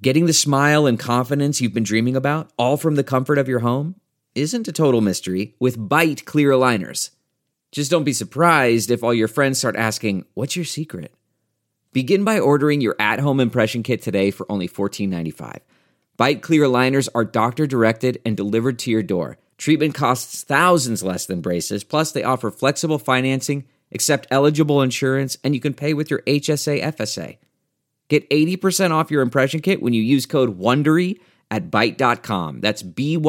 Getting the smile and confidence you've been dreaming about, all from the comfort of your home, isn't a total mystery with Byte clear aligners. Just don't be surprised if all your friends start asking, "What's your secret?" Begin by ordering your at-home impression kit today for only $14.95. Byte clear aligners are doctor-directed and delivered to your door. Treatment costs thousands less than braces, plus they offer flexible financing, accept eligible insurance, and you can pay with your HSA FSA. Get 80% off your impression kit when you use code WONDERY at Byte.com. That's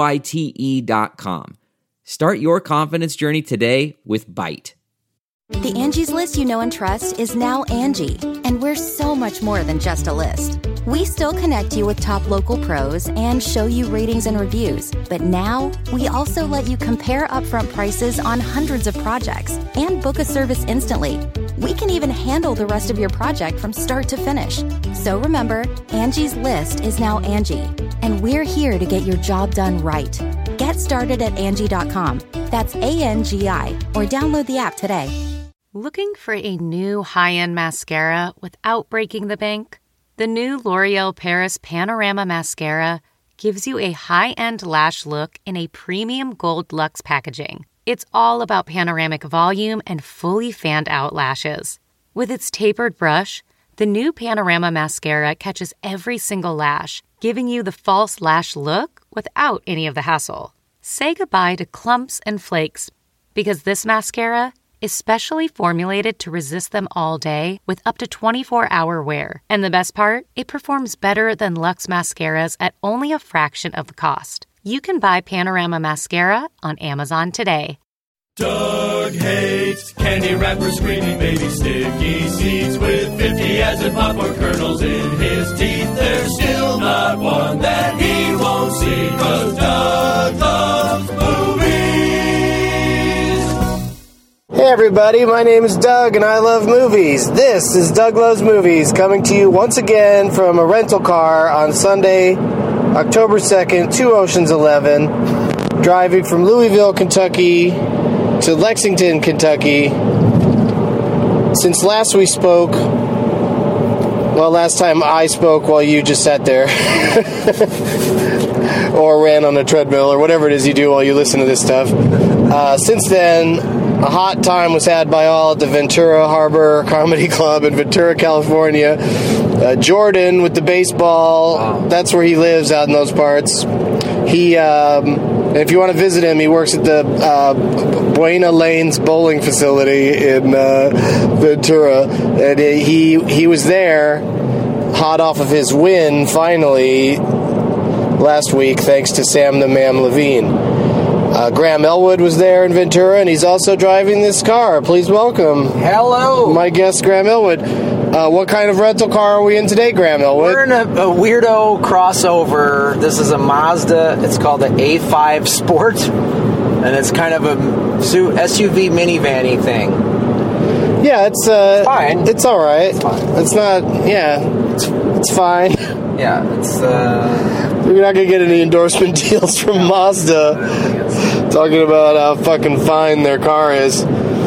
BYTE.com. Start your confidence journey today with Byte. The Angie's List you know and trust is now Angie, and we're so much more than just a list. We still connect you with top local pros and show you ratings and reviews, but now we also let you compare upfront prices on hundreds of projects and book a service instantly. We can even handle the rest of your project from start to finish. So remember, Angie's List is now Angie, and we're here to get your job done right. Get started at Angie.com. That's ANGI, or download the app today. Looking for a new high-end mascara without breaking the bank? The new L'Oreal Paris Panorama Mascara gives you a high-end lash look in a premium gold luxe packaging. It's all about panoramic volume and fully fanned-out lashes. With its tapered brush, the new Panorama Mascara catches every single lash, giving you the false lash look without any of the hassle. Say goodbye to clumps and flakes, because this mascara is specially formulated to resist them all day with up to 24-hour wear. And the best part? It performs better than Luxe mascaras at only a fraction of the cost. You can buy Panorama Mascara on Amazon today. Doug hates candy wrappers, screaming baby sticky seeds with 50 as in popcorn kernels in his teeth. There's still not one that he won't see, 'cause Doug loves movies. Hey everybody, my name is Doug and I love movies. This is Doug Loves Movies, coming to you once again from a rental car on Sunday, October 2nd, 2 Oceans 11, driving from Louisville, Kentucky to Lexington, Kentucky. Since last we spoke, well, last time I spoke while you just sat there or ran on a treadmill or whatever it is you do while you listen to this stuff. Since then, a hot time was had by all at the Ventura Harbor Comedy Club in Ventura, California. Jordan with the baseball, that's where he lives, out in those parts. He, if you want to visit him, he works at the Buena Lanes bowling facility in Ventura. And he was there, hot off of his win, finally, last week, thanks to Sam the Mam Levine. Graham Elwood was there in Ventura, and he's also driving this car. Please welcome. Hello. My guest, Graham Elwood. What kind of rental car are we in today, Graham Elwood? We're in a weirdo crossover. This is a Mazda. It's called the A5 Sport, and it's kind of a SUV minivan-y thing. Yeah, it's fine. It's all right. It's fine. It's not. Yeah, it's fine. Yeah, it's. We're not gonna get any endorsement deals from Mazda talking about how fucking fine their car is.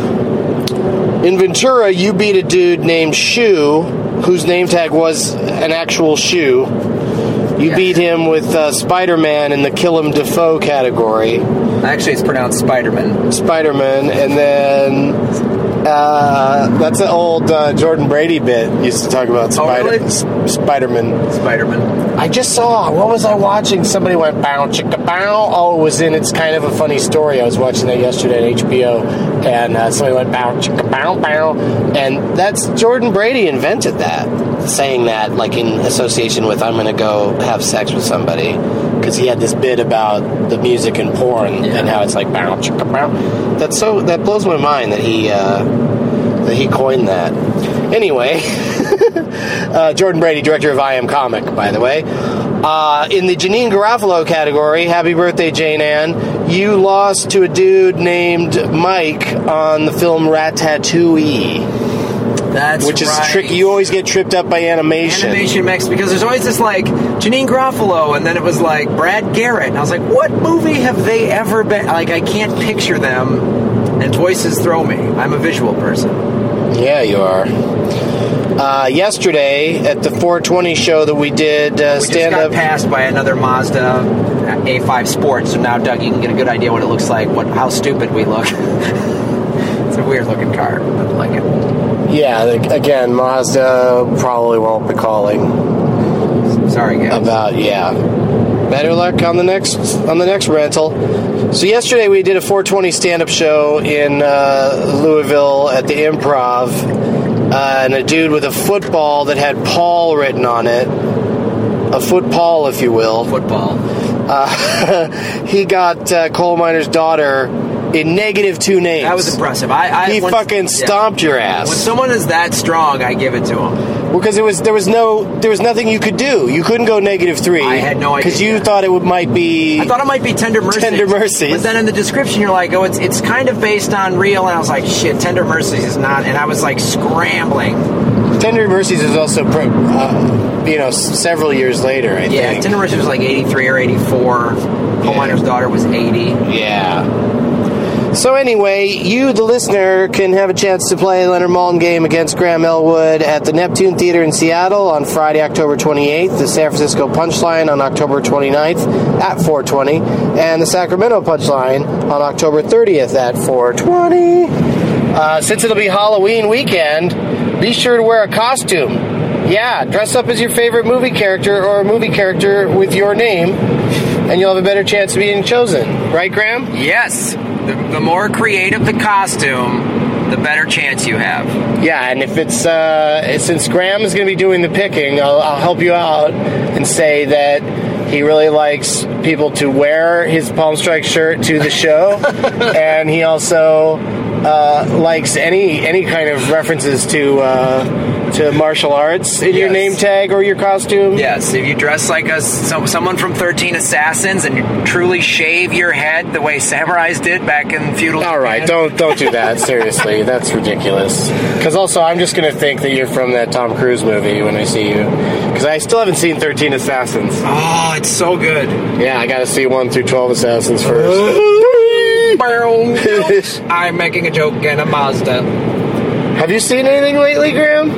In Ventura, you beat a dude named Shoe, whose name tag was an actual shoe. You beat him with Spider-Man in the Willem Dafoe category. Actually, it's pronounced Spider-Man. Spider-Man, and then that's an old Jordan Brady bit. Used to talk about Spider-Man. Spider-Man. I just saw, what was I watching? Somebody went, bow, chicka, bow. Oh, it was in It's Kind of a Funny Story. I was watching that yesterday on HBO. And somebody went, bow, chicka, bow, bow. And that's, Jordan Brady invented that. Saying that, like, in association with, I'm going to go have sex with somebody. Because he had this bit about the music and porn. And how it's like, bow, chicka, bow. That blows my mind that he coined that. Anyway, Jordan Brady, director of I Am Comic, by the way. In the Janine Garofalo category, happy birthday, Jane Ann, you lost to a dude named Mike on the film Ratatouille. That's which is right. tricky. You always get tripped up by animation. Animation mix, because there's always this, like, Janine Garofalo, and then it was, like, Brad Garrett. And I was like, what movie have they ever been? Like, I can't picture them, and voices throw me. I'm a visual person. Yeah, you are. yesterday at the 420 show that we did stand-up. We just got passed by another Mazda A5 Sport, so now, Doug, you can get a good idea what it looks like, how stupid we look. It's a weird-looking car. I like it. Yeah, again, Mazda probably won't be calling. Sorry, guys. Better luck on the next rental. So yesterday we did a 420 stand-up show in Louisville at the Improv, and a dude with a football that had Paul written on it, a football, if you will. Football. He got Coal Miner's Daughter in -2 names. That was impressive. He fucking stomped your ass. When someone is that strong, I give it to him. Well, because there was nothing you could do. You couldn't go -3. I had no idea. Because you thought it might be. I thought it might be Tender Mercies. Tender Mercies. But then in the description, you're like, oh, it's kind of based on real, and I was like, shit, Tender Mercies is not, and I was like scrambling. Tender Mercies is also, several years later, I think. Yeah, Tender Mercies was like 83 or 84. Coal Miner's Daughter was 80. Yeah. So anyway, you, the listener, can have a chance to play a Leonard Maltin game against Graham Elwood at the Neptune Theater in Seattle on Friday, October 28th, the San Francisco Punchline on October 29th at 4:20, and the Sacramento Punchline on October 30th at 4:20. Since it'll be Halloween weekend, be sure to wear a costume. Yeah, dress up as your favorite movie character or a movie character with your name, and you'll have a better chance of being chosen. Right, Graham? Yes. The more creative the costume, the better chance you have. Yeah, and if it's since Graham is going to be doing the picking, I'll help you out and say that he really likes people to wear his Palm Strike shirt to the show, and he also likes any kind of references to martial arts in your name tag or your costume. Yes, if you dress like someone from 13 Assassins and you truly shave your head the way samurais did back in feudal All right, don't do that. Seriously, that's ridiculous. Because also, I'm just going to think that you're from that Tom Cruise movie when I see you. Because I still haven't seen 13 Assassins. Oh, it's so good. Yeah, I got to see 1 through 12 Assassins first. I'm making a joke in a Mazda. Have you seen anything lately, Graham?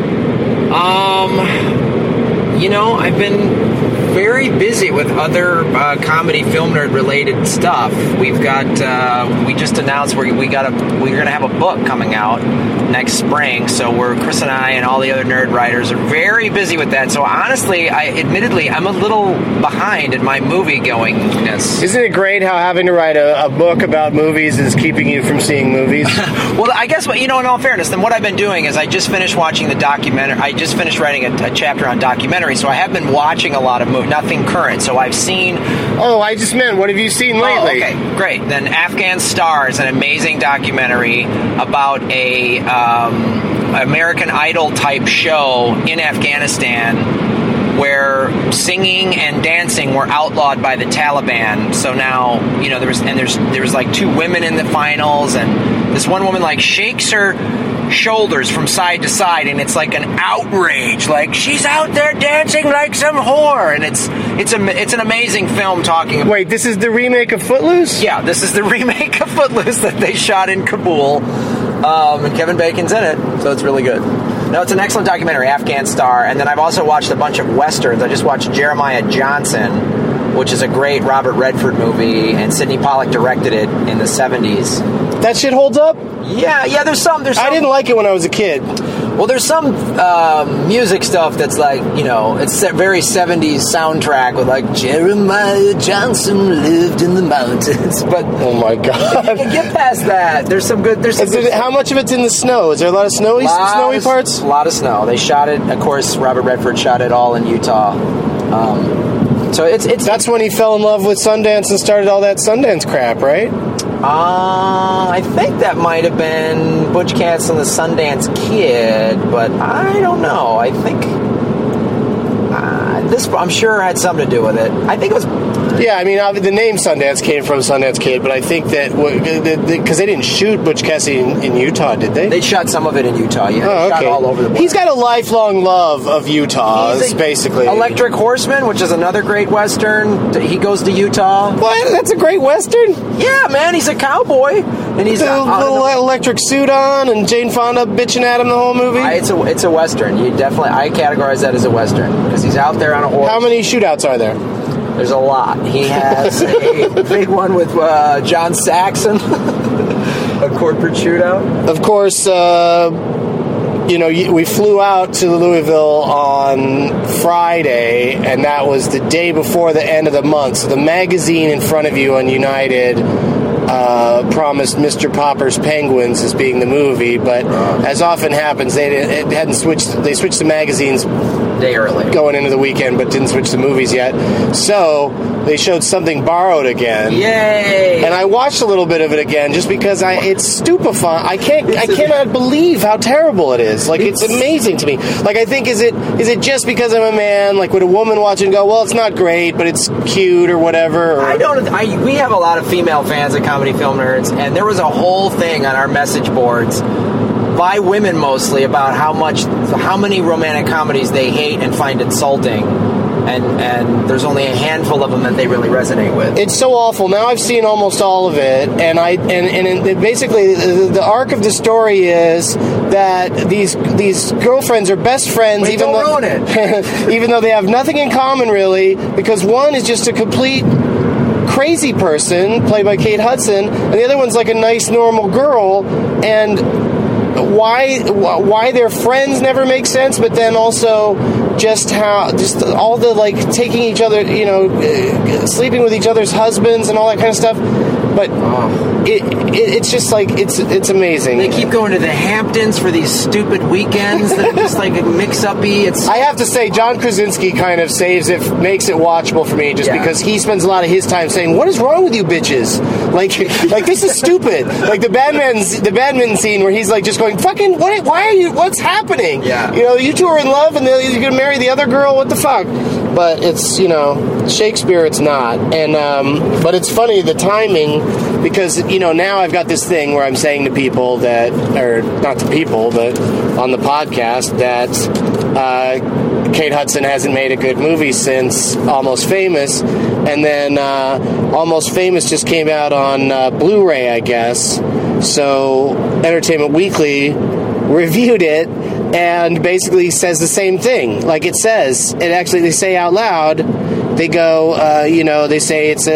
I've been very busy with other comedy film nerd related stuff. We've got we just announced we're going to have a book coming out next spring. So Chris and I and all the other nerd writers are very busy with that. So honestly, I'm a little behind in my movie goingness. Isn't it great how having to write a book about movies is keeping you from seeing movies? Well, I guess in all fairness, then what I've been doing is I just finished watching the documentary. I just finished writing a chapter on documentary, so I have been watching a lot of movies. Nothing current, so I've seen... Oh, I just meant, what have you seen lately? Oh, okay, great. Then Afghan Star is an amazing documentary about a American Idol type show in Afghanistan where singing and dancing were outlawed by the Taliban. So now, there was like 2 women in the finals, and this one woman like shakes her shoulders from side to side, and it's like an outrage, like she's out there dancing like some whore, and it's an amazing film talking about... Wait, this is the remake of Footloose? Yeah, this is the remake of Footloose that they shot in Kabul, and Kevin Bacon's in it, so it's really good. No, it's an excellent documentary, Afghan Star, and then I've also watched a bunch of westerns. I just watched Jeremiah Johnson, which is a great Robert Redford movie, and Sidney Pollack directed it in the 70s. That shit holds up? Yeah, there's some... I didn't like it when I was a kid. Well, there's some music stuff that's like, it's a very 70s soundtrack with like, Jeremiah Johnson lived in the mountains. But oh my God. You can get past that. There's some good... How much of it's in the snow? Is there a lot of snowy parts? A lot of snow. They shot it, of course, Robert Redford shot it all in Utah. So it's that's when he fell in love with Sundance and started all that Sundance crap, right? I think that might have been Butch Cassidy and the Sundance Kid, but I don't know. I think this, I'm sure, had something to do with it. I think it was Yeah, I mean, the name Sundance came from Sundance Kid, but I think that because they didn't shoot Butch Cassidy in Utah, did they? They shot some of it in Utah. Yeah, oh, okay. Shot all over the place. He's got a lifelong love of Utah, basically. Electric Horseman, which is another great Western. He goes to Utah. What? That's a great Western? Yeah, man, he's a cowboy. And he's got a little electric suit on and Jane Fonda bitching at him the whole movie? It's a Western. I categorize that as a Western because he's out there on a horse. How many shootouts are there? There's a lot. He has a big one with John Saxon, a corporate shootout. Of course, we flew out to Louisville on Friday, and that was the day before the end of the month. So the magazine in front of you on United promised Mr. Popper's Penguins as being the movie, but as often happens, they switched the magazines day early going into the weekend, but didn't switch the movies yet. So they showed Something Borrowed again. Yay! And I watched a little bit of it again just because it's stupefying. I cannot believe how terrible it is. Like, it's amazing to me. Like, I think is it just because I'm a man? Like, would a woman watch it and go, well, it's not great, but it's cute or whatever? Or, we have a lot of female fans at Comedy Film Nerds, and there was a whole thing on our message boards by women mostly about how many romantic comedies they hate and find insulting, and there's only a handful of them that they really resonate with. It's so awful. Now I've seen almost all of it, and basically the arc of the story is that these girlfriends are best friends, even though they have nothing in common really, because one is just a complete crazy person played by Kate Hudson, and the other one's like a nice normal girl, and why their friends never make sense, but then also just all the like taking each other, sleeping with each other's husbands and all that kind of stuff. But it's just like it's amazing. They keep going to the Hamptons for these stupid weekends that are just like mix-uppy. I have to say, John Krasinski kind of makes it watchable for me, just because he spends a lot of his time saying, "What is wrong with you bitches? Like this is stupid." Like the Badminton scene where he's like just going, "Fucking what? Why are you? What's happening? Yeah. You two are in love and you're gonna marry the other girl. What the fuck?" But it's Shakespeare. It's not, and but it's funny the timing. Because, now I've got this thing where I'm saying to people or not to people, but on the podcast, that Kate Hudson hasn't made a good movie since Almost Famous. And then Almost Famous just came out on Blu-ray, I guess. So Entertainment Weekly reviewed it and basically says the same thing. Like it says, and actually they say out loud, they go, they say it's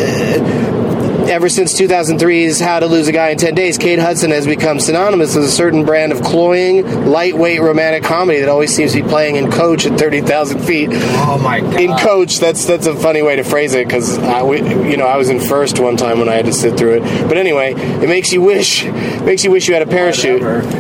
ever since 2003's How to Lose a Guy in 10 Days, Kate Hudson has become synonymous with a certain brand of cloying, lightweight romantic comedy that always seems to be playing in Coach at 30,000 feet. Oh my God! In Coach, that's a funny way to phrase it, because I was in first one time when I had to sit through it. But anyway, it makes you wish you had a parachute.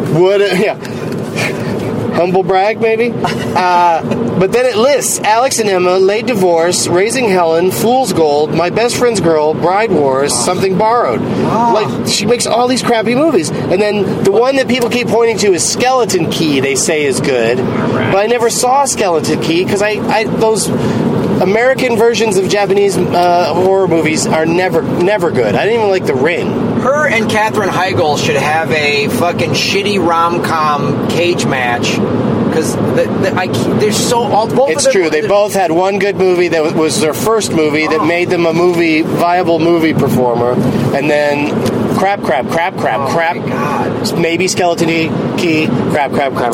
Humble brag, maybe? But then it lists Alex and Emma, Late Divorce, Raising Helen, Fool's Gold, My Best Friend's Girl, Bride Wars, Something Borrowed. Like, she makes all these crappy movies. And then the one that people keep pointing to is Skeleton Key, they say is good. But I never saw Skeleton Key, because those American versions of Japanese horror movies are never good. I didn't even like The Ring. Her and Katherine Heigl should have a fucking shitty rom-com cage match, because they're so all. It's true. They both had one good movie that was their first movie that made them a viable movie performer, and then crap. Oh my God. Maybe Skeleton Key. Crap.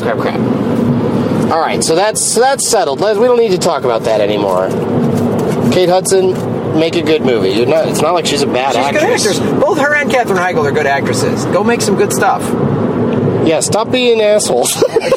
All right, so that's settled. We don't need to talk about that anymore. Kate Hudson. Make a good movie. It's not like she's a bad actress. She's a good actress. Both her and Katherine Heigl are good actresses. Go make some good stuff. Yeah, stop being assholes.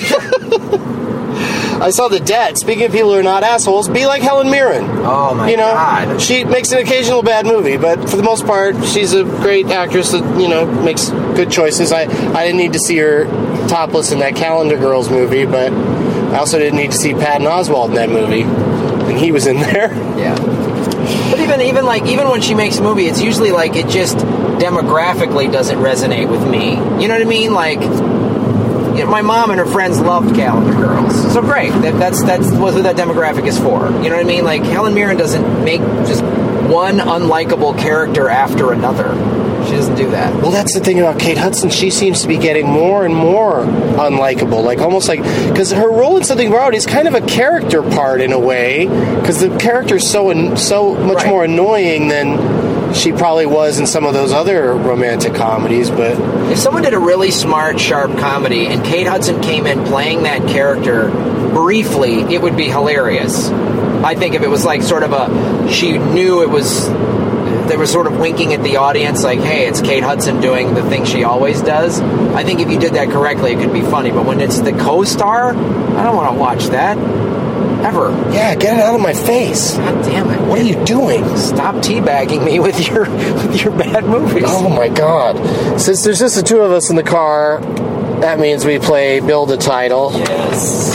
I saw The Debt. Speaking of people who are not assholes, be like Helen Mirren. Oh my God. She makes an occasional bad movie, but for the most part, she's a great actress that, makes good choices. I didn't need to see her topless in that Calendar Girls movie, but I also didn't need to see Patton Oswalt in that movie. And he was in there. Yeah. But even when she makes a movie, it's usually like it just demographically doesn't resonate with me. You know what I mean? Like my mom and her friends loved Calendar Girls. So great. That's what that demographic is for. You know what I mean? Like, Helen Mirren doesn't make just one unlikable character after another. She doesn't do that. Well, that's the thing about Kate Hudson. She seems to be getting more and more unlikable. Like, almost like... Because her role in Something Borrowed is kind of a character part in a way. Because the character's so much more annoying than she probably was in some of those other romantic comedies. But if someone did a really smart, sharp comedy and Kate Hudson came in playing that character briefly, it would be hilarious. I think if it was like sort of she knew it was... They were sort of winking at the audience like, hey, it's Kate Hudson doing the thing she always does. I think if you did that correctly, it could be funny. But when it's the co-star, I don't want to watch that. Ever. Yeah, get it out of my face. God damn it. What are you doing? Stop teabagging me with your bad movies. Oh, my God. Since there's just the two of us in the car, that means we play Build a Title. Yes.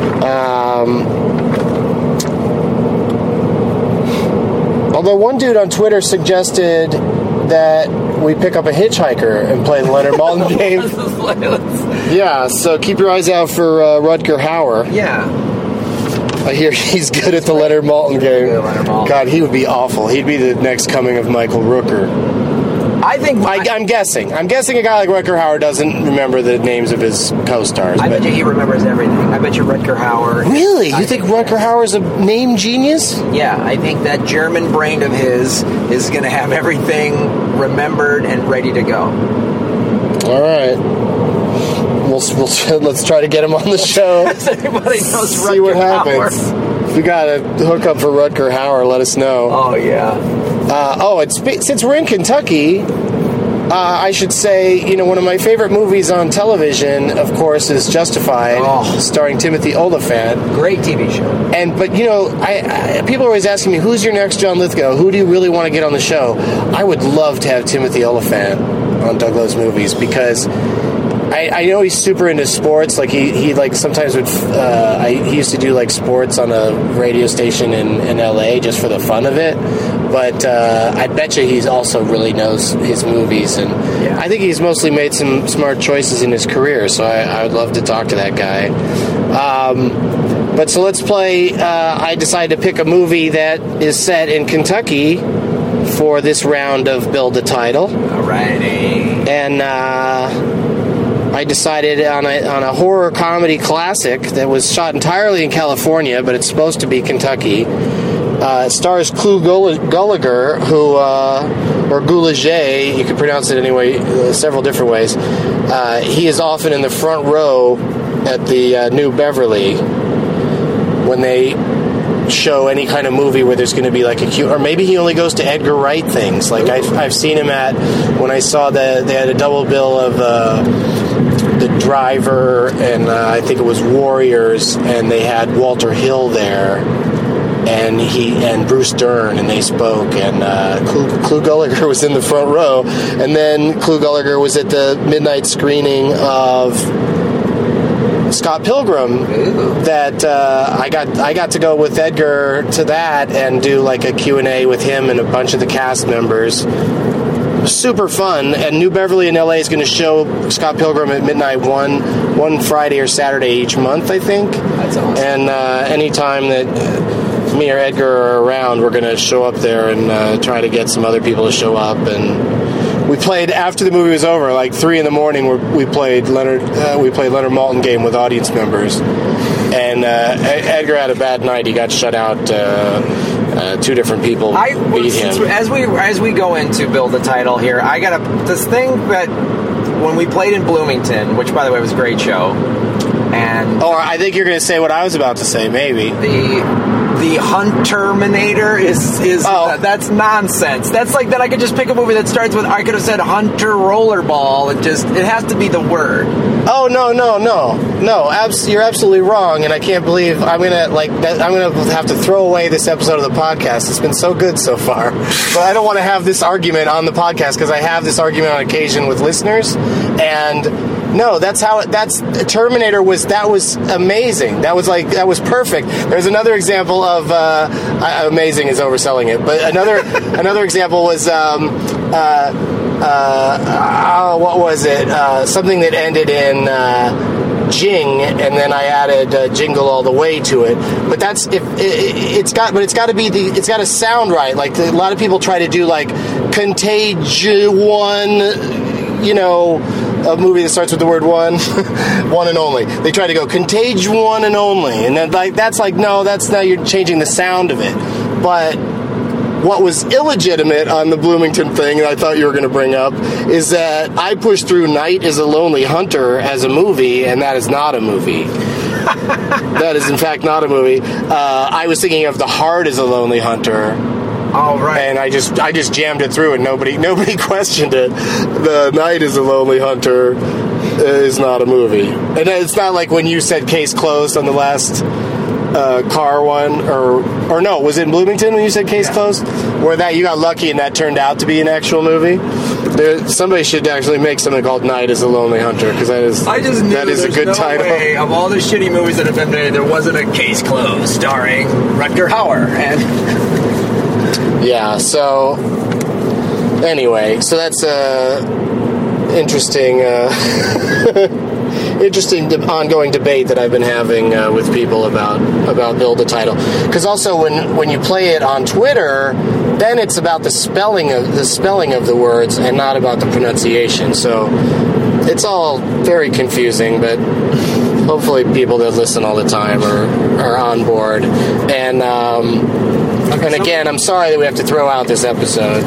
Although one dude on Twitter suggested that we pick up a hitchhiker and play the Leonard Maltin game. Yeah, so keep your eyes out for Rutger Hauer. Yeah. I hear he's good at the Leonard Maltin game. God, he would be awful. He'd be the next coming of Michael Rooker. I'm guessing. I'm guessing a guy like Rutger Hauer doesn't remember the names of his co-stars. I bet you he remembers everything. I bet you Rutger Hauer... Really? You think Rutger Hauer's a name genius? Yeah, I think that German brain of his is going to have everything remembered and ready to go. All right. Let's try to get him on the show. Everybody knows Rutger See what happens. Hauer. If you got a hookup for Rutger Hauer, let us know. Oh, yeah. Since we're in Kentucky, I should say, one of my favorite movies on television, of course, is Justified, starring Timothy Olyphant. Great TV show. But people are always asking me, who's your next John Lithgow? Who do you really want to get on the show? I would love to have Timothy Olyphant on Doug Love's Movies, because I know he's super into sports. Like he like sometimes would. He used to do like sports on a radio station in LA just for the fun of it. But I bet you he also really knows his movies, and I think he's mostly made some smart choices in his career. So I would love to talk to that guy. But so let's play. I decided to pick a movie that is set in Kentucky for this round of Build a Title. Alrighty. And I decided on a horror comedy classic that was shot entirely in California, but it's supposed to be Kentucky. It stars Clu Gulager, who, or Gulager, you can pronounce it anyway, several different ways. He is often in the front row at the New Beverly when they show any kind of movie where there's going to be like a cute, or maybe he only goes to Edgar Wright things. Like I've seen him when I saw that they had a double bill of The Driver and I think it was Warriors, and they had Walter Hill there, and Bruce Dern, and they spoke, and Clu Gulager was in the front row, and then Clu Gulager was at the midnight screening of Scott Pilgrim. Ooh. That I got to go with Edgar to that and do like a Q&A with him and a bunch of the cast members. Super fun. And New Beverly in LA is going to show Scott Pilgrim at midnight one Friday or Saturday each month, I think. That's awesome. And anytime that me or Edgar are around, we're going to show up there and try to get some other people to show up. And we played after the movie was over, like 3 a.m. We played Leonard Maltin game with audience members. And Edgar had a bad night. He got shut out. 2 different people beat him. As we go into Build a Title here, I got this thing that when we played in Bloomington, which by the way was a great show, and I think you're going to say what I was about to say. Maybe the Hunterminator is that's nonsense. That's like that. I could just pick a movie that starts with, I could have said Hunter Rollerball, and it has to be the word. Oh no! You're absolutely wrong, and I can't believe I'm gonna have to throw away this episode of the podcast. It's been so good so far, but I don't want to have this argument on the podcast because I have this argument on occasion with listeners, and. No, that's Terminator was amazing. That was perfect. There's another example of amazing is overselling it, but another example was what was it? Something that ended in Jing, and then I added Jingle All the Way to it. But it's got to sound right. Like a lot of people try to do like Contagion, a movie that starts with the word one, one and only. They try to go Contagion one and only, and then now you're changing the sound of it. But what was illegitimate on the Bloomington thing, and I thought you were going to bring up, is that I pushed through Night is a Lonely Hunter as a movie, and that is not a movie. That is, in fact, not a movie. I was thinking of The Heart is a Lonely Hunter. Oh, right. And I just jammed it through, and nobody questioned it. The Night is a Lonely Hunter is not a movie. And it's not like when you said Case Closed on the last car one, or no, was it in Bloomington when you said Case Closed? Where that you got lucky and that turned out to be an actual movie? Somebody should actually make something called Night is a Lonely Hunter, because that is a good title. Way, of all the shitty movies that have been made, there wasn't a Case Closed starring Rutger Hauer. And yeah, so anyway, so that's interesting ongoing debate that I've been having with people about Build a Title. Because also when you play it on Twitter, then it's about the spelling of the words and not about the pronunciation. So it's all very confusing, but hopefully people that listen all the time are on board. And again, I'm sorry that we have to throw out this episode.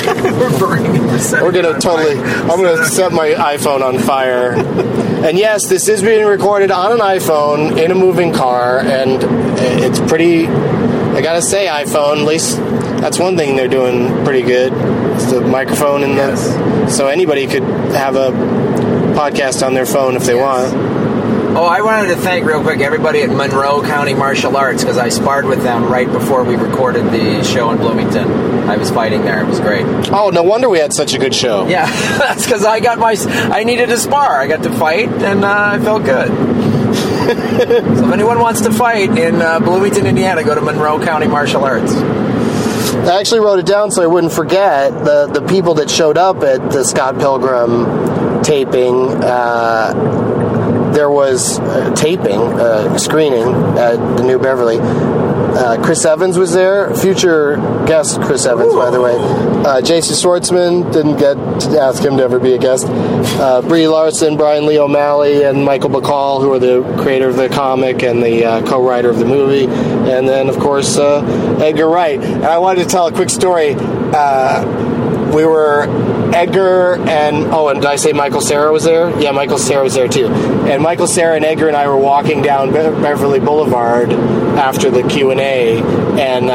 I'm going to set my iPhone on fire. And yes, this is being recorded on an iPhone in a moving car, and it's pretty, I gotta say, iPhone, at least that's one thing they're doing pretty good. It's the microphone so anybody could have a podcast on their phone if they want. Oh, I wanted to thank real quick everybody at Monroe County Martial Arts, because I sparred with them right before we recorded the show in Bloomington. I was fighting there. It was great. Oh, no wonder we had such a good show. Yeah, that's because I needed to spar. I got to fight, and I felt good. So if anyone wants to fight in Bloomington, Indiana, go to Monroe County Martial Arts. I actually wrote it down so I wouldn't forget the people that showed up at the Scott Pilgrim taping. There was screening at the New Beverly. Chris Evans was there, future guest Chris Evans, by the way. Jason Schwartzman, didn't get to ask him to ever be a guest. Brie Larson, Brian Lee O'Malley, and Michael Bacall, who are the creator of the comic and the co-writer of the movie. And then, of course, Edgar Wright. And I wanted to tell a quick story. We were Edgar and did I say Michael Cera was there? Yeah, Michael Cera was there too. And Michael Cera and Edgar and I were walking down Beverly Boulevard after the Q&A, and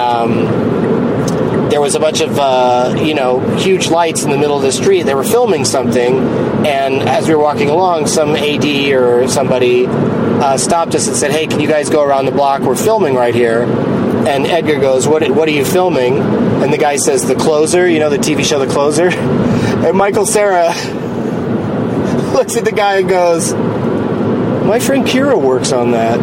there was a bunch of huge lights in the middle of the street. They were filming something, and as we were walking along, some AD or somebody stopped us and said, "Hey, can you guys go around the block? We're filming right here." And Edgar goes, what are you filming? And the guy says, The Closer, the TV show The Closer. And Michael Cera looks at the guy and goes, my friend Kira works on that.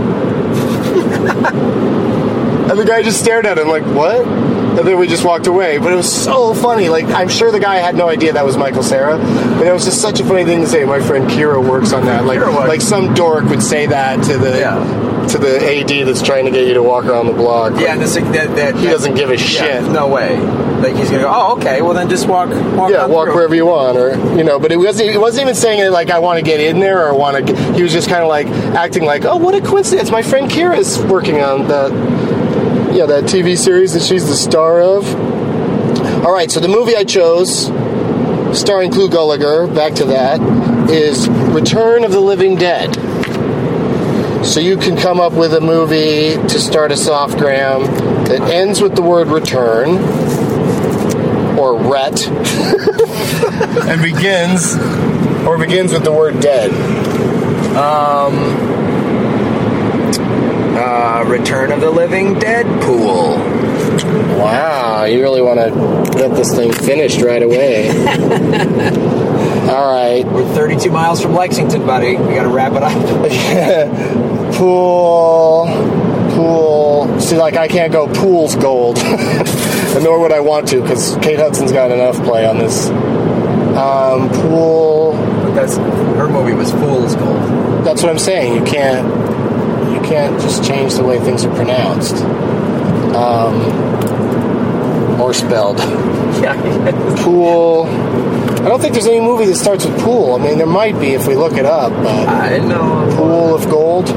And the guy just stared at him like, what? And then we just walked away. But it was so funny. Like, I'm sure the guy had no idea that was Michael Cera. But it was just such a funny thing to say, my friend Kira works on that. Like some dork would say that to the AD that's trying to get you to walk around the block. Yeah, and he doesn't give a shit. No way. Like, he's going to go, oh, okay, well then just walk wherever you want, or, but he wasn't even saying it like, I want to get in there, or he was just kind of like, acting like, oh, what a coincidence, my friend Kira's working on that TV series that she's the star of. Alright, so the movie I chose, starring Clu Gulager, back to that, is Return of the Living Dead. So you can come up with a movie to start us off, Graham, that ends with the word return, or ret, and begins with the word dead. Return of the Living Deadpool. Wow, you really want to get this thing finished right away. All right. We're 32 miles from Lexington, buddy. We got to wrap it up. Pool. See, like, I can't go Pool's gold. Nor would I want to, because Kate Hudson's got enough play on this. Pool. Her movie was Fool's Gold. that's what I'm saying. You can't just change the way things are pronounced. Or spelled. Pool. I don't think there's any movie that starts with pool. I mean, there might be if we look it up, but... I know. Pool of Gold.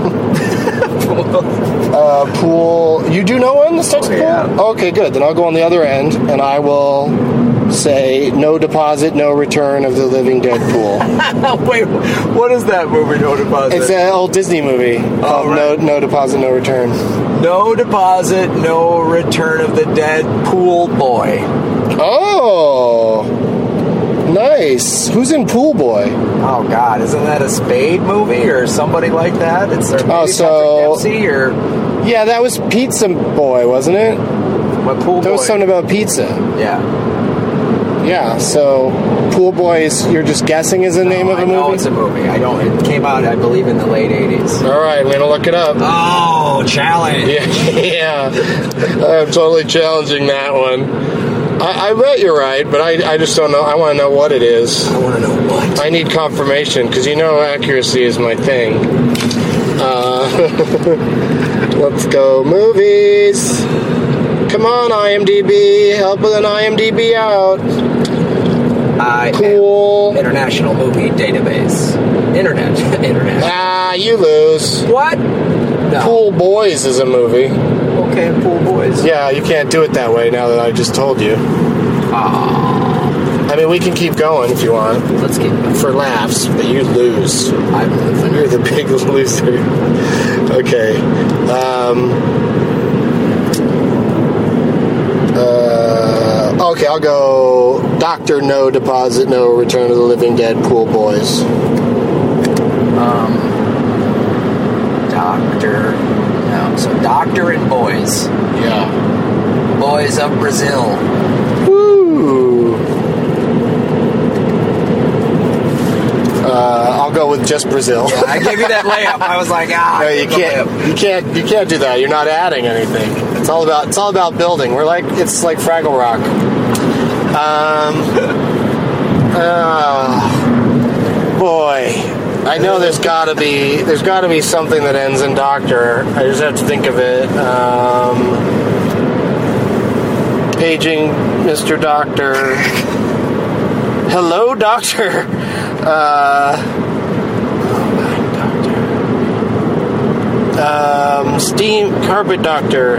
Pool... You do know one that starts with pool? Yeah. Okay, good. Then I'll go on the other end, and I will say No Deposit, No Return of the Living Dead Pool. Wait, what is that movie, No Deposit? It's an old Disney movie called right. No Deposit, No Return. No Deposit, No Return of the Dead Pool Boy. Oh, nice. Who's in Pool Boy? Oh God, isn't that a Spade movie or somebody like that? It's maybe Patrick Dempsey or yeah, that was Pizza Boy, wasn't it? what Pool Boy? There was something about pizza. Yeah. Yeah. So Pool Boy is you're just guessing is the name of a movie? No, it's a movie. It came out, I believe, in the late '80s. All right, I'm gonna look it up. Oh, challenge! Yeah. I'm totally challenging that one. I bet you're right, but I just don't know. I want to know what it is. I want to know what. I need confirmation, because you know accuracy is my thing. Let's go. Movies. Come on, IMDb. Help with an IMDb out. Cool. International Movie Database. Internet. Ah, you lose. What? No. Pool Boys is a movie. Okay, Pool Boys. Yeah, you can't do it that way now that I just told you. I mean, we can keep going if you want. Let's keep going. For laughs, but you lose. I'm losing. You're the big loser. Okay. Okay, I'll go Doctor No Deposit, No Return of the Living Dead, Pool Boys. Doctor. No, so Doctor and Boys. Yeah. Boys of Brazil. Woo! I'll go with just Brazil. Yeah, I gave you that layup. I was like, No, you can't do that. You're not adding anything. It's all about building. It's like Fraggle Rock. Boy, I know there's gotta be something that ends in Doctor. I just have to think of it. Paging Mr. Doctor. Hello, Doctor. Steam Carpet Doctor.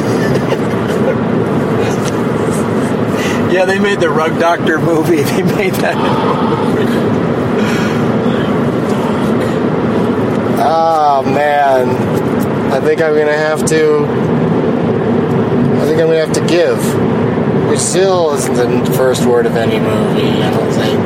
Yeah, they made the Rug Doctor movie. They made that. Oh man, I think I'm gonna have to give. Brazil isn't the first word of any movie, I don't think.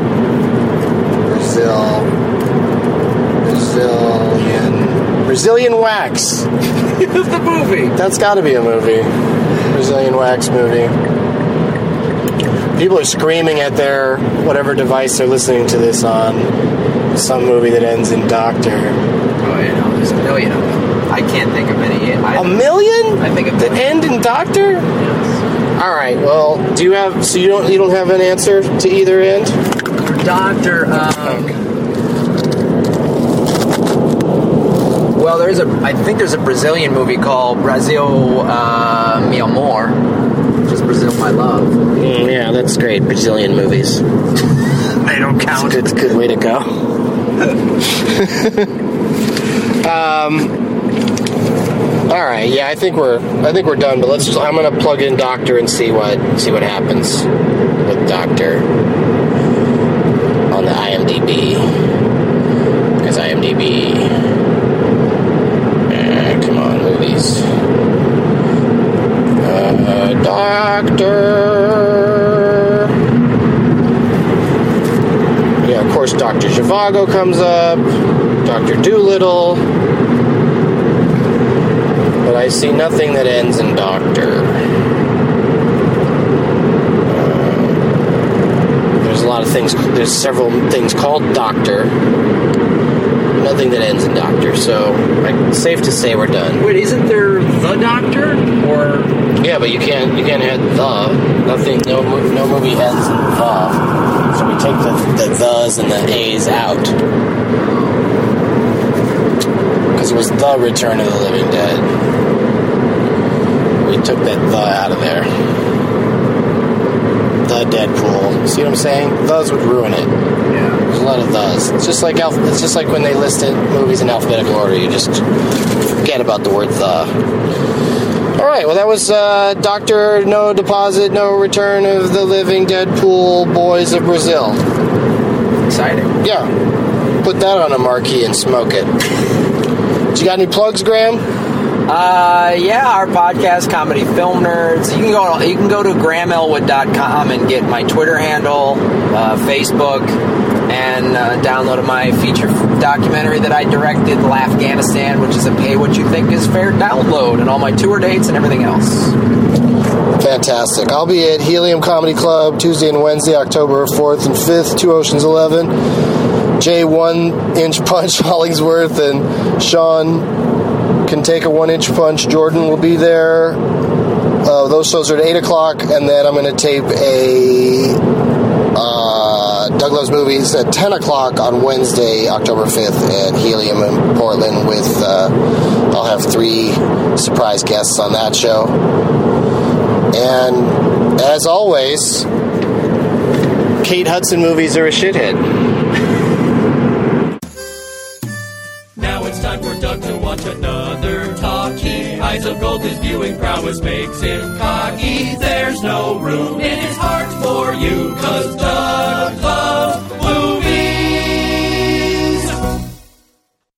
Brazilian Wax. It's the movie. That's got to be a movie. Brazilian Wax movie. People are screaming at their whatever device they're listening to this on. Some movie that ends in Doctor. Oh, you know, there's a million of them. I can't think of any. A million? I think of that end in Doctor? Yes. All right. Well, do you have? So you don't have an answer to either end? Doctor. Well, I think there's a Brazilian movie called Brasil Mi Amor, which is Brazil My Love. Yeah, that's great. Brazilian movies. They don't count. It's a good way to go. All right. Yeah, I think we're done. But I'm gonna plug in Doctor and see what happens with Doctor on the IMDb. Because IMDb. Come on, movies. Doctor. Yeah, of course, Dr. Zhivago comes up. Dr. Dolittle. But I see nothing that ends in Doctor. There's a lot of things. There's several things called Doctor. Nothing that ends in Doctor, so it's safe to say we're done. Wait, isn't there the Doctor? Or yeah, but you can't add the. Nothing. No movie ends in the. So we take the thes and the a's out. because it was The Return of the Living Dead. We took that the out of there. The Deadpool. See what I'm saying? Thes would ruin it. Yeah. There's a lot of thes. It's just like when they listed movies in alphabetical order. You just forget about the word the. All right. Well, that was Dr. No Deposit, No Return of the Living Deadpool Boys of Brazil. Exciting. Yeah. Put that on a marquee and smoke it. You got any plugs, Graham? Yeah, our podcast, Comedy Film Nerds. You can go to grahamelwood.com and get my Twitter handle, Facebook, and download my feature documentary that I directed, Afghanistan, which is a pay what you think is fair download, and all my tour dates and everything else. Fantastic. I'll be at Helium Comedy Club Tuesday and Wednesday, October 4th and 5th, 2 Oceans 11. Jay 1 Inch Punch Hollingsworth and Sean Can Take a 1 Inch Punch Jordan will be there. Those shows are at 8 o'clock, and then I'm going to tape a Doug Loves Movies at 10 o'clock on Wednesday, October 5th at Helium in Portland with, I'll have 3 surprise guests on that show. And as always, Kate Hudson movies are a shithead. Now it's time for Doug to watch another talkie. Eyes of gold, his viewing prowess makes him cocky. There's no room